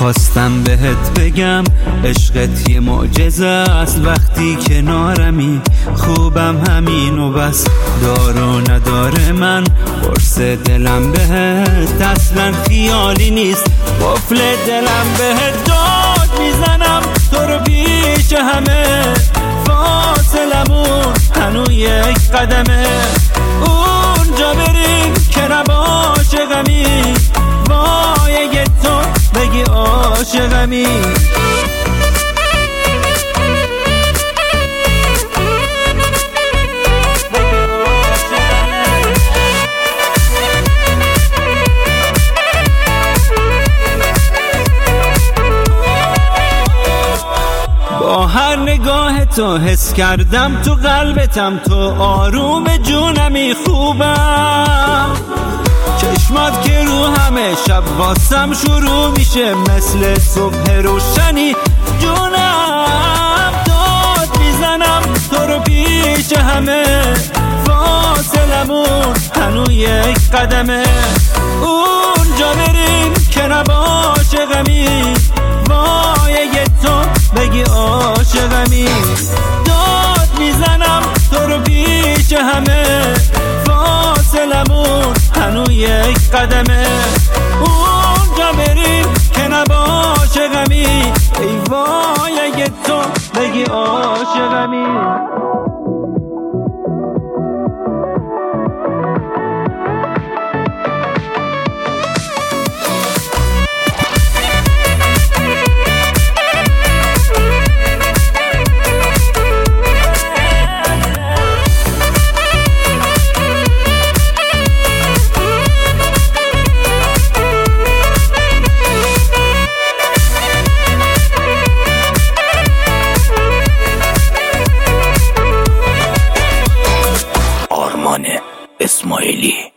خواستم بهت بگم عشقت یه معجزه است، وقتی کنارمی خوبم همین و بس. دار و نداره من قرص دلم بهت اصلا خیالی نیست، قفل دلم بهت داد میزنم تو رو پیش همه، فاصلمون هنو یک قدمه. اونجا بریم که نباشه غمی، وای اگه تو بگی عاشقمی. با هر نگاه تو حس کردم تو قلبتم، تو آروم جونمی خوبم. چشمات که رو همه شب واسم شروع میشه مثل صبح روشنی، جونم داد میزنم تو رو پیش همه، فاصلمون هنو یک قدمه. اونجا بریم که نباشه غمی، وای اگه تو بگی عاشقمی. داد میزنم تو رو پیش همه، فاصلمون هنو یک قدمه. اونجا بریم که نباشه غمی، ای وای اگه تو بگی عاشقمی. اسماعیلی